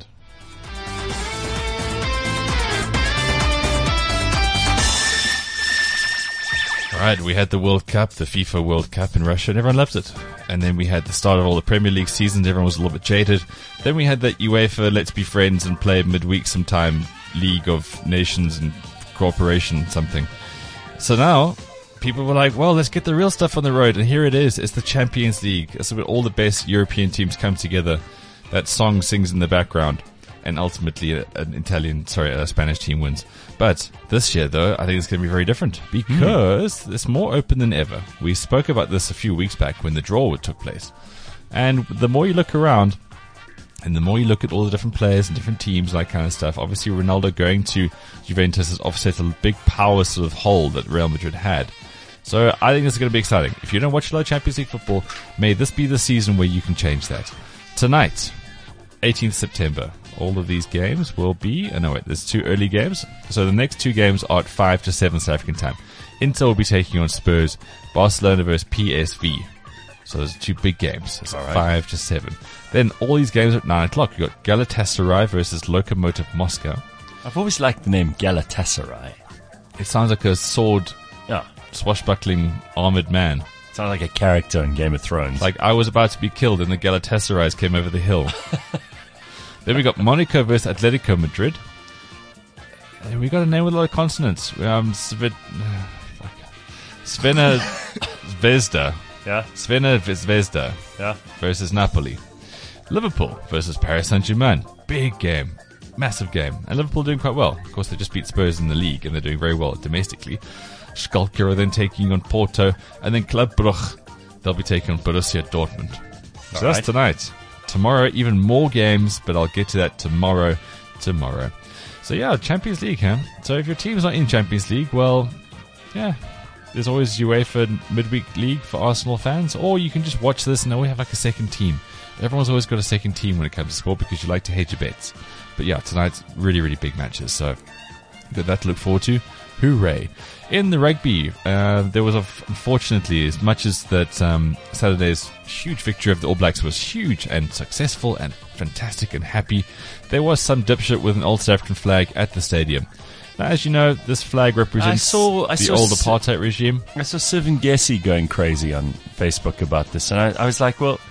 Speaker 4: All right, we had the World Cup, the FIFA World Cup in Russia, and everyone loved it. And then we had the start of all the Premier League seasons. Everyone was a little bit jaded. Then we had that UEFA Let's Be Friends and play midweek sometime League of Nations and Cooperation something. So now people were like, well, let's get the real stuff on the road. And here it is. It's the Champions League. It's where all the best European teams come together. That song sings in the background. And ultimately a Spanish team wins. But this year, though, I think it's going to be very different because it's more open than ever. We spoke about this a few weeks back when the draw took place. And the more you look around and the more you look at all the different players and different teams, that kind of stuff, obviously Ronaldo going to Juventus has offset a big power sort of hole that Real Madrid had. So I think this is going to be exciting. If you don't watch a lot of Champions League football, may this be the season where you can change that. Tonight, 18th September. All of these games will be... there's 2 early games. So the next 2 games are at 5 to 7 South African time. Inter will be taking on Spurs. Barcelona versus PSV. So there's 2 big games. It's 5 to 7. Then all these games are at 9 o'clock. You've got Galatasaray versus Lokomotiv Moscow.
Speaker 2: I've always liked the name Galatasaray.
Speaker 4: It sounds like a sword, swashbuckling, armored man.
Speaker 2: Sounds like a character in Game of Thrones.
Speaker 4: Like I was about to be killed and the Galatasarays came over the hill. Then we got Monaco versus Atletico Madrid. And we got a name with a lot of consonants. Svena Zvezda.
Speaker 2: Yeah.
Speaker 4: Svena Zvezda.
Speaker 2: Yeah.
Speaker 4: Versus Napoli. Liverpool versus Paris Saint-Germain. Big game. Massive game. And Liverpool doing quite well. Of course, they just beat Spurs in the league and they're doing very well domestically. Schalke are then taking on Porto. And then Club Brugge, they'll be taking on Borussia Dortmund. So that's tonight. Tomorrow, even more games, but I'll get to that tomorrow. So yeah, Champions League, huh? So if your team's not in Champions League, well, yeah, there's always UEFA Midweek League for Arsenal fans, or you can just watch this and we have like a second team. Everyone's always got a second team when it comes to sport because you like to hedge your bets. But yeah, tonight's really, really big matches, so got that to look forward to. Hooray. In the rugby, there was, unfortunately, as much as that Saturday's huge victory of the All Blacks was huge and successful and fantastic and happy, there was some dipshit with an old South African flag at the stadium. Now, as you know, this flag represents the old apartheid regime.
Speaker 2: I saw Sylvain Gessie going crazy on Facebook about this, and I was like, well,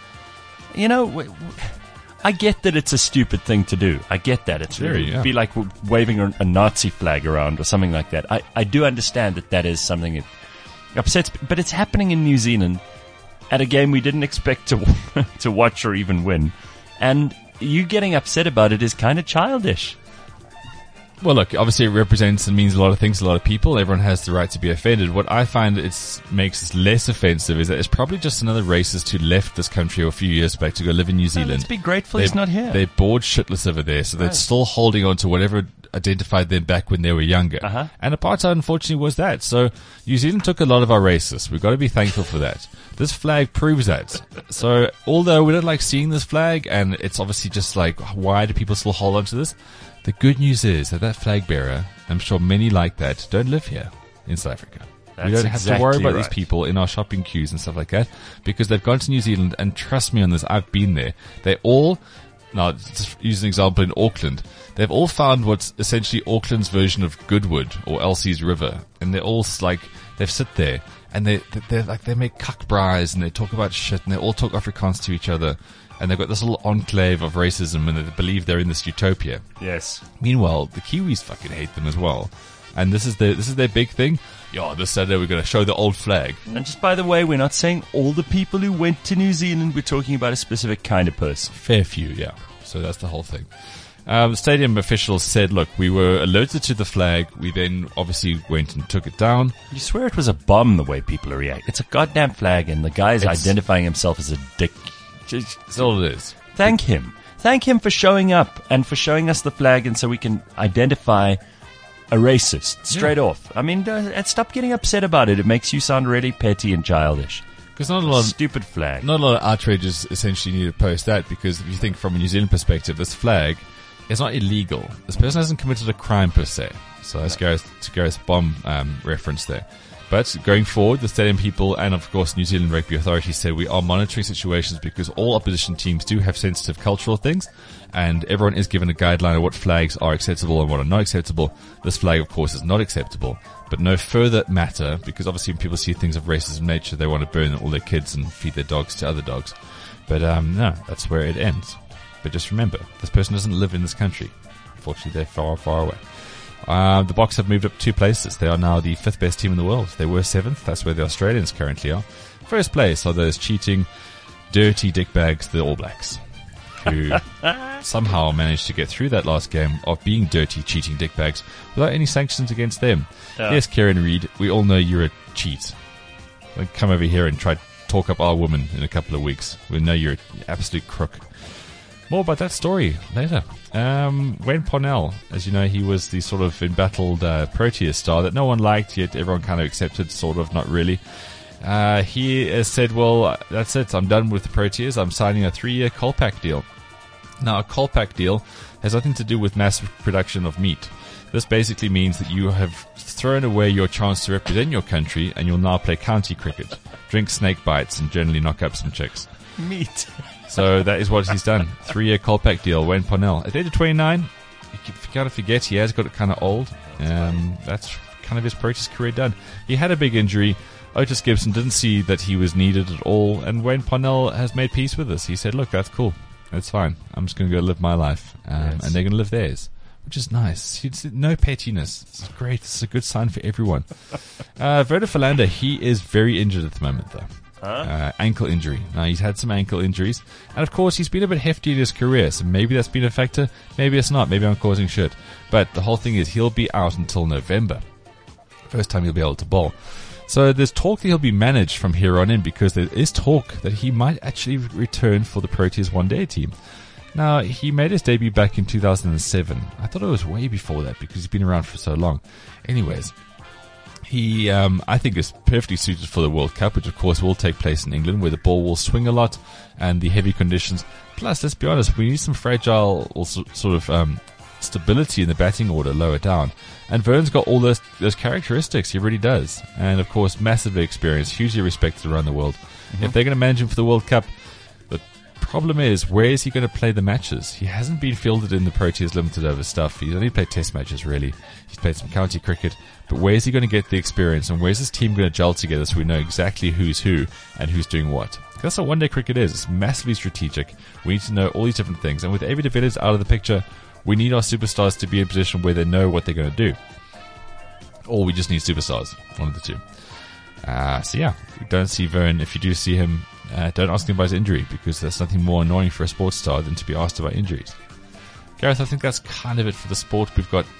Speaker 2: I get that it's a stupid thing to do. I get that. It's it'd be like waving a Nazi flag around or something like that. I do understand that is something that upsets, but it's happening in New Zealand at a game we didn't expect to watch or even win. And you getting upset about it is kind of childish.
Speaker 4: Well, look, obviously it represents and means a lot of things to a lot of people. Everyone has the right to be offended. What I find makes it less offensive is that it's probably just another racist who left this country a few years back to go live in New Zealand.
Speaker 2: Let's be grateful he's not here.
Speaker 4: They're bored shitless over there, so they're still holding on to whatever identified them back when they were younger. And apartheid, unfortunately, was that. So New Zealand took a lot of our racists. We've got to be thankful for that. This flag proves that. So although we don't like seeing this flag, and it's obviously just like, why do people still hold on to this? The good news is that flag bearer, I'm sure many like that, don't live here in South Africa. We don't have to worry about these people in our shopping queues and stuff like that because they've gone to New Zealand, and trust me on this, I've been there. They all, now just use an example in Auckland, they've all found what's essentially Auckland's version of Goodwood or Elsie's River, and they're all like, they've sit there and they're like, they make cuck braais and they talk about shit and they all talk Afrikaans to each other. And they've got this little enclave of racism and they believe they're in this utopia.
Speaker 2: Yes.
Speaker 4: Meanwhile, the Kiwis fucking hate them as well. And this is their big thing. This Saturday we're going to show the old flag.
Speaker 2: And just by the way, we're not saying all the people who went to New Zealand. We're talking about a specific kind of person.
Speaker 4: Fair few, yeah. So that's the whole thing. Stadium officials said, look, we were alerted to the flag. We then obviously went and took it down.
Speaker 2: You swear it was a bomb the way people react. It's a goddamn flag, and the guy's identifying himself as a dick.
Speaker 4: That's all it is.
Speaker 2: Thank him. Thank him for showing up and for showing us the flag, and so we can identify a racist straight off. I mean, stop getting upset about it. It makes you sound really petty and childish.
Speaker 4: Because not a lot of
Speaker 2: stupid flag.
Speaker 4: Not a lot of outrages essentially need to post that, because if you think from a New Zealand perspective, this flag is not illegal. This person hasn't committed a crime per se. So that's Gareth Bomb reference there. But going forward, the stadium people and, of course, New Zealand Rugby Authorities said we are monitoring situations because all opposition teams do have sensitive cultural things, and everyone is given a guideline of what flags are acceptable and what are not acceptable. This flag, of course, is not acceptable, but no further matter, because obviously when people see things of racism nature, they want to burn all their kids and feed their dogs to other dogs. But no, that's where it ends. But just remember, this person doesn't live in this country. Unfortunately, they're far, far away. The Boks have moved up 2 places. They are now the 5th best team in the world. They were 7th. That's where the Australians currently are. First place are those cheating, dirty dickbags, the All Blacks, who somehow managed to get through that last game of being dirty, cheating dickbags without any sanctions against them. Yeah. Yes, Kieran Reid, we all know you're a cheat. Don't come over here and try to talk up our woman in a couple of weeks. We know you're an absolute crook. More about that story later. Wayne Parnell, as you know, he was the sort of embattled Proteas star that no one liked, yet everyone kind of accepted, sort of, not really. He has said, well, that's it, I'm done with the Proteas, I'm signing a 3-year Colpack deal. Now, a Colpack deal has nothing to do with massive production of meat. This basically means that you have thrown away your chance to represent your country, and you'll now play county cricket, drink snake bites, and generally knock up some chicks.
Speaker 2: Meat.
Speaker 4: So that is what he's done. 3-year Colpack deal, Wayne Parnell. At the age of 29, you kind of forget he has got it kind of old. That's kind of his Proteas career done. He had a big injury. Otis Gibson didn't see that he was needed at all, and Wayne Parnell has made peace with this. He said, look, that's cool. That's fine. I'm just going to go live my life. And they're going to live theirs, which is nice. No pettiness. It's great. It's a good sign for everyone. Verder Philander, he is very injured at the moment, though. Ankle injury. Now, he's had some ankle injuries, and of course he's been a bit hefty in his career, so maybe that's been a factor, maybe it's not, maybe I'm causing shit, but the whole thing is he'll be out until November. First time he'll be able to bowl. So there's talk that he'll be managed from here on in, because there is talk that he might actually return for the Proteas one-day team. Now, he made his debut back in 2007. I thought it was way before that, because he's been around for so long. Anyways, he, I think, is perfectly suited for the World Cup, which of course will take place in England, where the ball will swing a lot and the heavy conditions. Plus, let's be honest, we need some fragile sort of stability in the batting order lower down. And Vern's got all those characteristics. He really does. And of course, massively experienced, hugely respected around the world. Mm-hmm. If they're going to manage him for the World Cup, the problem is, where is he going to play the matches? He hasn't been fielded in the Proteas limited over stuff. He's only played test matches, really. He's played some county cricket. But where is he going to get the experience, and where's this team going to gel together so we know exactly who's who and who's doing what? That's what one-day cricket is. It's massively strategic. We need to know all these different things. And with Avi de Villiers out of the picture, we need our superstars to be in a position where they know what they're going to do. Or we just need superstars. One of the two. So yeah, don't see Vern. If you do see him, don't ask him about his injury, because there's nothing more annoying for a sports star than to be asked about injuries. Gareth, I think that's kind of it for the sport. We've got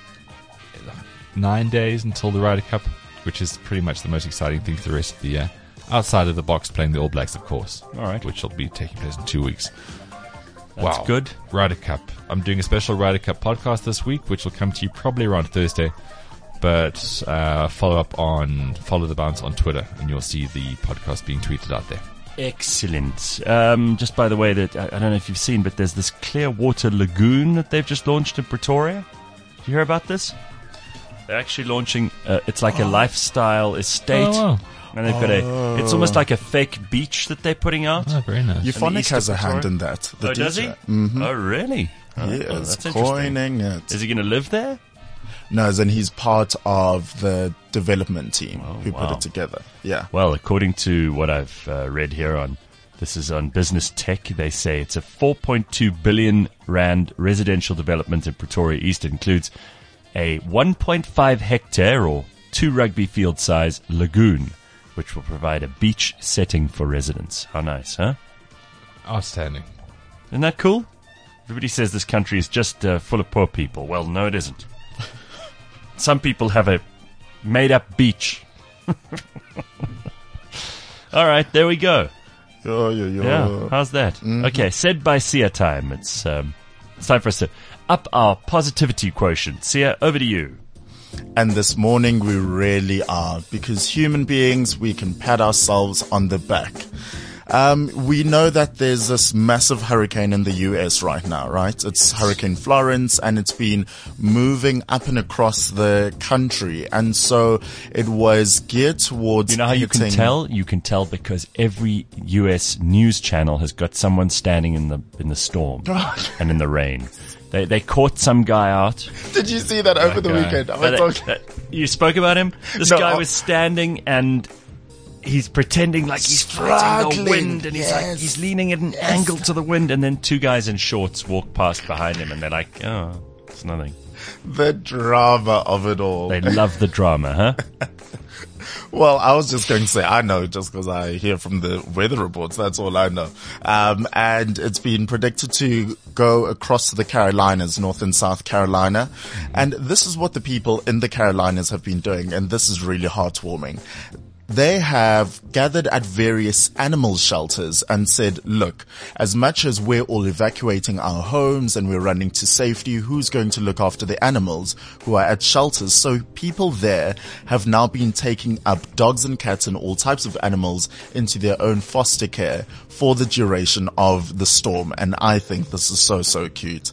Speaker 4: 9 days until the Ryder Cup, which is pretty much the most exciting thing for the rest of the year. Outside of the Boks playing the All Blacks, of course.
Speaker 2: All right.
Speaker 4: Which will be taking place in 2 weeks.
Speaker 2: That's good.
Speaker 4: Ryder Cup. I'm doing a special Ryder Cup podcast this week, which will come to you probably around Thursday. But follow the bounce on Twitter, and you'll see the podcast being tweeted out there.
Speaker 2: Excellent. Just by the way, that I don't know if you've seen, but there's this Clearwater Lagoon that they've just launched in Pretoria. Did you hear about this? They're actually launching, it's like a lifestyle estate.
Speaker 4: Oh, wow.
Speaker 2: And they've got it's almost like a fake beach that they're putting out.
Speaker 4: Oh, very nice.
Speaker 3: Euphonic has a hand in that.
Speaker 2: Does he?
Speaker 3: Mm-hmm.
Speaker 2: Oh, really?
Speaker 3: Yes,
Speaker 2: that's
Speaker 3: coining it.
Speaker 2: Is he going to live there?
Speaker 3: No, then he's part of the development team who put it together. Yeah.
Speaker 2: Well, according to what I've read here this is on Business Tech, they say it's a 4.2 billion rand residential development in Pretoria East. It includes a 1.5 hectare or 2 rugby field size lagoon, which will provide a beach setting for residents. How nice, huh?
Speaker 4: Outstanding.
Speaker 2: Isn't that cool? Everybody says this country is just full of poor people. Well, no, it isn't. Some people have a made-up beach. All right, there we go. Yeah, how's that? Mm-hmm. Okay, said by Sia time. It's time for us to up our positivity quotient. Sia, over to you.
Speaker 3: And this morning we really are, because human beings, we can pat ourselves on the back. We know that there's this massive hurricane in the US right now, right? It's Hurricane Florence, and it's been moving up and across the country. And so it was geared towards...
Speaker 2: You know how you can tell? You can tell because every US news channel has got someone standing in the storm and in the rain. They caught some guy out.
Speaker 3: Did you see that over the weekend?
Speaker 2: You spoke about him? This guy was standing and... He's pretending like he's fighting the wind, and he's leaning at an angle to the wind, and then two guys in shorts walk past behind him, and they're like, oh, it's nothing.
Speaker 3: The drama of it all.
Speaker 2: They love the drama, huh?
Speaker 3: Well, I was just going to say, I know just because I hear from the weather reports. That's all I know. And it's been predicted to go across the Carolinas, North and South Carolina. And this is what the people in the Carolinas have been doing, and this is really heartwarming. They have gathered at various animal shelters and said, look, as much as we're all evacuating our homes and we're running to safety, who's going to look after the animals who are at shelters? So people there have now been taking up dogs and cats and all types of animals into their own foster care for the duration of the storm. And I think this is so, so cute.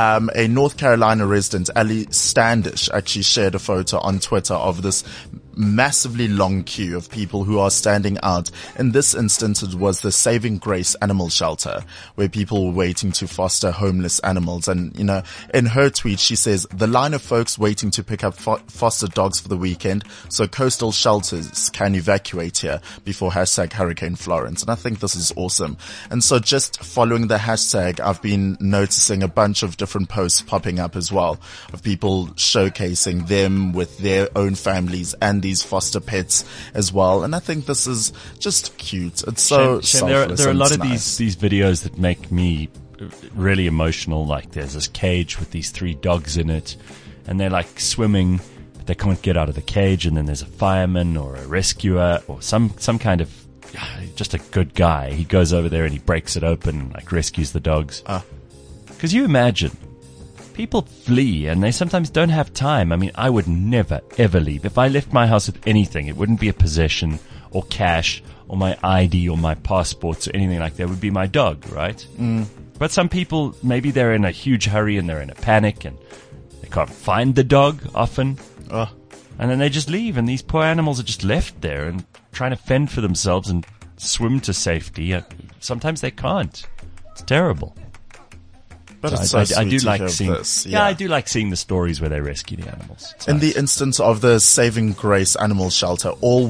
Speaker 3: A North Carolina resident, Ali Standish, actually shared a photo on Twitter of this massively long queue of people who are standing out. In this instance, it was the Saving Grace Animal Shelter, where people were waiting to foster homeless animals. And, you know, in her tweet, she says, the line of folks waiting to pick up foster dogs for the weekend so coastal shelters can evacuate here before #Hurricane Florence. And I think this is awesome. And so just following the hashtag, I've been noticing a bunch of different posts popping up as well of people showcasing them with their own families and these foster pets as well. And I think this is just cute. It's so selfless.
Speaker 2: There are a lot of these videos that make me really emotional. Like there's this cage with these 3 dogs in it, and they're like swimming, but they can't get out of the cage. And then there's a fireman or a rescuer or some kind of just a good guy. He goes over there and he breaks it open and like rescues the dogs. Because you imagine, people flee and they sometimes don't have time. I mean, I would never, ever leave. If I left my house with anything, it wouldn't be a possession or cash or my ID or my passports or anything like that. It would be my dog, right? But some people, maybe they're in a huge hurry and they're in a panic and they can't find the dog often. And then they just leave, and these poor animals are just left there and trying to fend for themselves and swim to safety. Sometimes they can't. It's terrible.
Speaker 3: But it's so sweet
Speaker 2: I do
Speaker 3: to
Speaker 2: like
Speaker 3: hear
Speaker 2: seeing
Speaker 3: this.
Speaker 2: Yeah, I do like seeing the stories where they rescue the animals. It's
Speaker 3: In
Speaker 2: nice.
Speaker 3: the instance of the Saving Grace Animal Shelter, all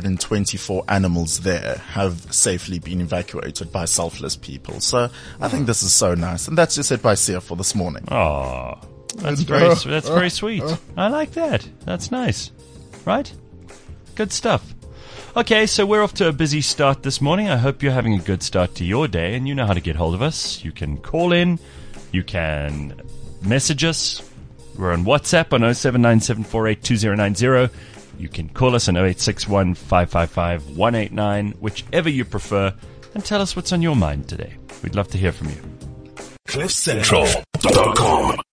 Speaker 3: 124 animals there have safely been evacuated by selfless people. So I think this is so nice. And that's just it by Sia for this morning.
Speaker 2: Oh, that's very sweet. I like that. That's nice. Right? Good stuff. Okay, so we're off to a busy start this morning. I hope you're having a good start to your day, and you know how to get hold of us. You can call in. You can message us. We're on WhatsApp on 0797482090. You can call us on 0861 555 189, whichever you prefer, and tell us what's on your mind today. We'd love to hear from you.
Speaker 8: CliffCentral.com